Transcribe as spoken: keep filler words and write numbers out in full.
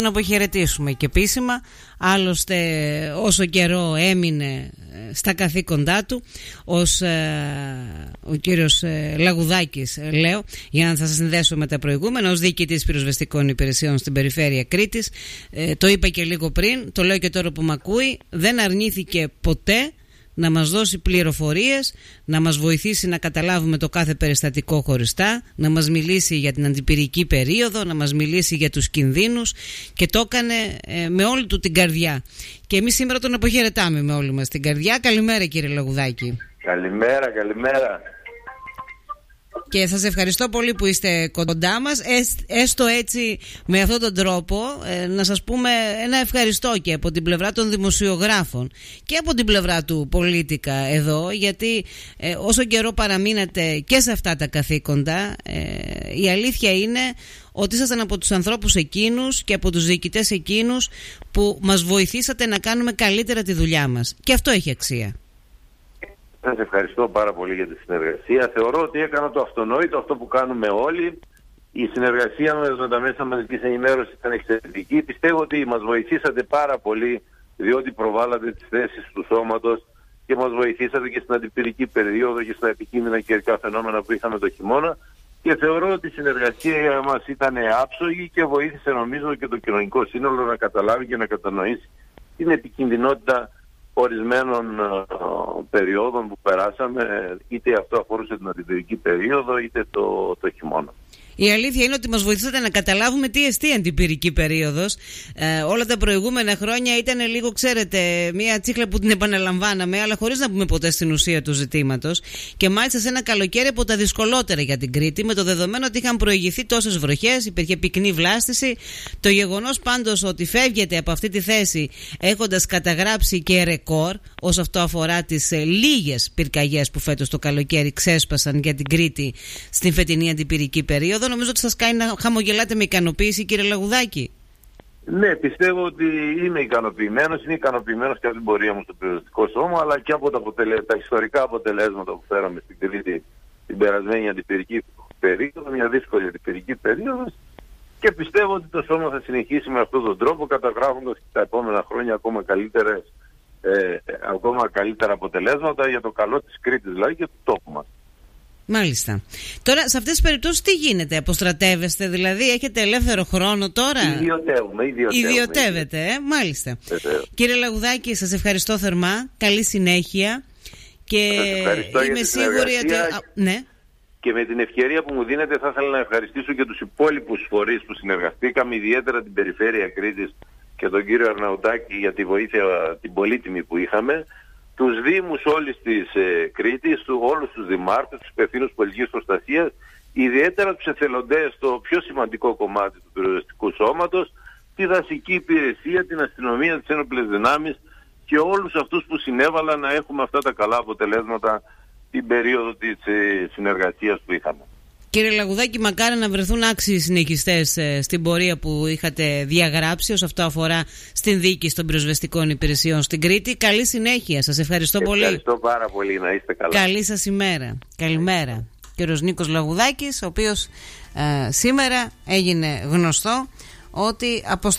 να αποχαιρετήσουμε και επίσημα. Άλλωστε όσο καιρό έμεινε στα καθήκοντά του ως ε, ο κύριος ε, Λαγουδάκης, ε, λέω, για να σας συνδέσω με τα προηγούμενα, ως διοικητής πυροσβεστικών υπηρεσιών στην περιφέρεια Κρήτης, ε, το είπα και λίγο πριν, το λέω και τώρα που μ' ακούει, δεν αρνήθηκε ποτέ να μας δώσει πληροφορίες, να μας βοηθήσει να καταλάβουμε το κάθε περιστατικό χωριστά, να μας μιλήσει για την αντιπυρική περίοδο, να μας μιλήσει για τους κινδύνους, και το έκανε ε, με όλη του την καρδιά. Και εμείς σήμερα τον αποχαιρετάμε με όλη μας την καρδιά. Καλημέρα κύριε Λαγουδάκη. Καλημέρα, καλημέρα. Και σας ευχαριστώ πολύ που είστε κοντά μας, έστω έτσι με αυτόν τον τρόπο, ε, να σας πούμε ένα ευχαριστώ και από την πλευρά των δημοσιογράφων και από την πλευρά του Πολίτικα εδώ, γιατί ε, όσο καιρό παραμείνατε και σε αυτά τα καθήκοντα, ε, η αλήθεια είναι ότι ήσασταν από τους ανθρώπους εκείνους και από τους διοικητές εκείνους που μας βοηθήσατε να κάνουμε καλύτερα τη δουλειά μας, και αυτό έχει αξία. Σας ευχαριστώ πάρα πολύ για τη συνεργασία. Θεωρώ ότι έκανα το αυτονόητο, αυτό που κάνουμε όλοι. Η συνεργασία μας με τα μέσα μαζικής ενημέρωσης ήταν εξαιρετική. Πιστεύω ότι μας βοηθήσατε πάρα πολύ, διότι προβάλλατε τις θέσεις του σώματος και μας βοηθήσατε και στην αντιπυρική περίοδο και στα επικίνδυνα καιρικά φαινόμενα που είχαμε το χειμώνα. Και θεωρώ ότι η συνεργασία μας ήταν άψογη και βοήθησε, νομίζω, και το κοινωνικό σύνολο να καταλάβει και να κατανοήσει την επικινδυνότητα ορισμένων uh, περιόδων που περάσαμε, είτε αυτό αφορούσε την αντιπυρική περίοδο είτε το, το χειμώνα. Η αλήθεια είναι ότι μας βοηθήσατε να καταλάβουμε τι εστί αντιπυρική περίοδος. Ε, όλα τα προηγούμενα χρόνια ήταν λίγο, ξέρετε, μια τσίχλα που την επαναλαμβάναμε, αλλά χωρίς να πούμε ποτέ στην ουσία του ζητήματος. Και μάλιστα σε ένα καλοκαίρι από τα δυσκολότερα για την Κρήτη, με το δεδομένο ότι είχαν προηγηθεί τόσες βροχές, υπήρχε πυκνή βλάστηση. Το γεγονός πάντως ότι φεύγετε από αυτή τη θέση έχοντας καταγράψει και ρεκόρ, όσο αυτό αφορά τις ε, λίγες πυρκαγιές που φέτος το καλοκαίρι ξέσπασαν για την Κρήτη στην φετινή αντιπυρική περίοδο. Νομίζω ότι σας κάνει να χαμογελάτε με ικανοποίηση, κύριε Λαγουδάκη. Ναι, πιστεύω ότι είμαι ικανοποιημένος. Είμαι ικανοποιημένος και από την πορεία μου στο πυροσβεστικό σώμα, αλλά και από τα, αποτελε... τα ιστορικά αποτελέσματα που φέραμε στην Κρήτη την περασμένη αντιπυρική περίοδο, μια δύσκολη αντιπυρική περίοδο. Και πιστεύω ότι το σώμα θα συνεχίσει με αυτόν τον τρόπο, καταγράφοντας και τα επόμενα χρόνια ακόμα, καλύτερες, ε, ακόμα καλύτερα αποτελέσματα για το καλό της Κρήτης, δηλαδή, και του τόπου μας. Μάλιστα. Τώρα, σε αυτές τις περιπτώσεις τι γίνεται, αποστρατεύεστε, δηλαδή, έχετε ελεύθερο χρόνο τώρα? Ιδιωτεύουμε, ιδιωτεύουμε. Ιδιωτεύετε, ε, μάλιστα. Βεβαίως. Κύριε Λαγουδάκη, σας ευχαριστώ θερμά, καλή συνέχεια και σας ευχαριστώ είμαι για σίγουρη ότι... Α, ναι. Και με την ευκαιρία που μου δίνετε θα ήθελα να ευχαριστήσω και τους υπόλοιπους φορείς που συνεργαστήκαμε, ιδιαίτερα την Περιφέρεια Κρήτης και τον κύριο Αρναουτάκη για τη βοήθεια την πολύτιμη που είχαμε, τους Δήμους όλης της ε, Κρήτης, του, όλους τους δημάρχους, τους υπευθύνους πολιτικής προστασίας, ιδιαίτερα τους εθελοντές, το πιο σημαντικό κομμάτι του πυροσβεστικού σώματος, τη δασική υπηρεσία, την αστυνομία, τις ένοπλες δυνάμεις και όλους αυτούς που συνέβαλαν να έχουμε αυτά τα καλά αποτελέσματα την περίοδο της ε, συνεργασίας που είχαμε. Κύριε Λαγουδάκη, μακάρι να βρεθούν άξιοι συνεχιστές ε, στην πορεία που είχατε διαγράψει, όσο αυτό αφορά στην διοίκηση των πυροσβεστικών υπηρεσιών στην Κρήτη. Καλή συνέχεια. Σας ευχαριστώ, ευχαριστώ πολύ. Ευχαριστώ πάρα πολύ. Να είστε καλά. Καλή σας ημέρα. Καλημέρα. Κύριος Νίκος Λαγουδάκης, ο οποίος ε, σήμερα έγινε γνωστό ότι αποστολή